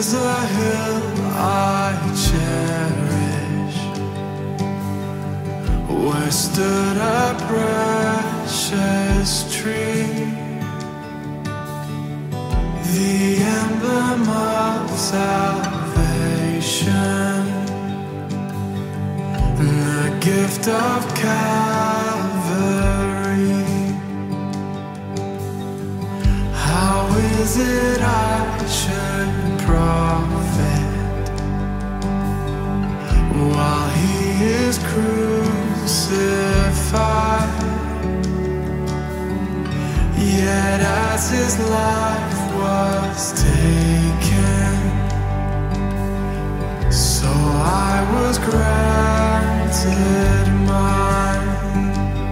is a hill I cherish, where stood a precious tree, the emblem of salvation, the gift of Calvary. How is it I should profit while he is crucified? Yet as his life was taken, so I was granted mine.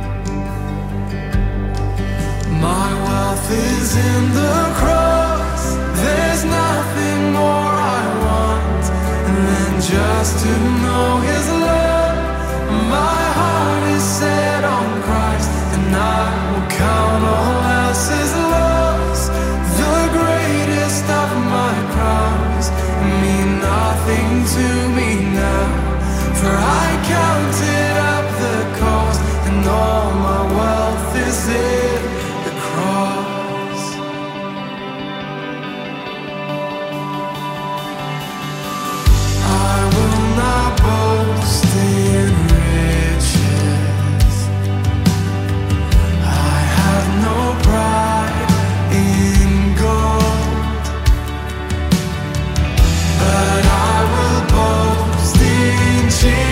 My wealth is in the cross. There's nothing more I want than just to know his love. My heart is set on Christ, and I will count all else as loss. The greatest of my crowns mean nothing to me now, for I counted up the cost, and all my wealth is in the cross. I will not boast in riches. I have no pride in gold, but I will boast in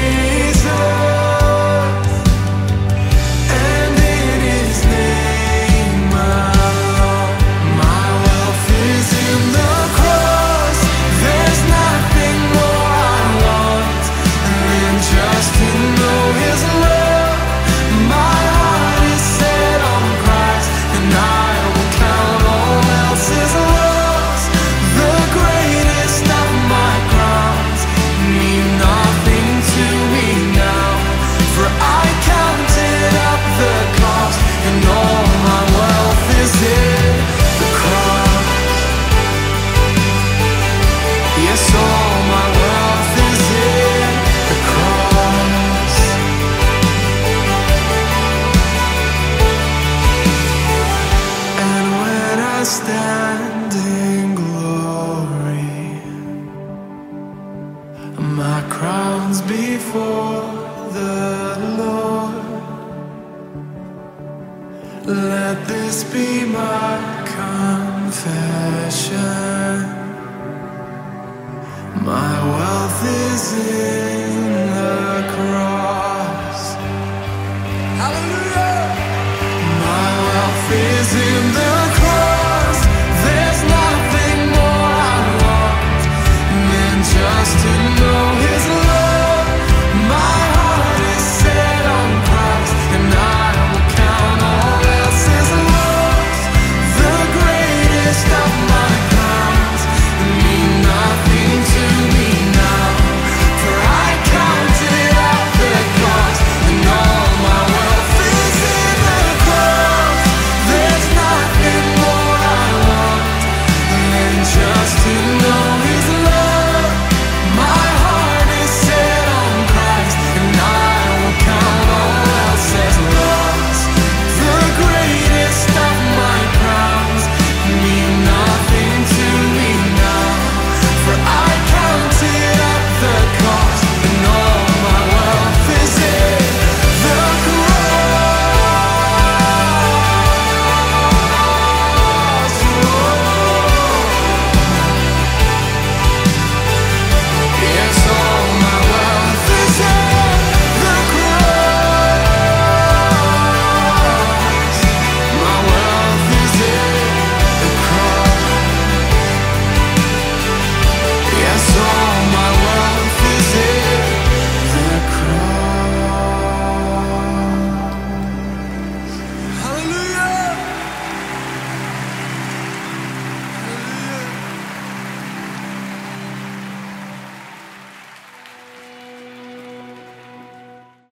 Jesus and in his name alone. My wealth is in the cross. There's nothing more I want than just to know his love. My heart is set on Christ, and I will count all else as loss. The greatest of my crowns mean nothing to me now, for I counted up the cost, and all my wealth is in the cross. Yes, all my wealth is in the cross. And when I stand in glory, my crown's before the Lord. Let this be my confession. My wealth is in the cross.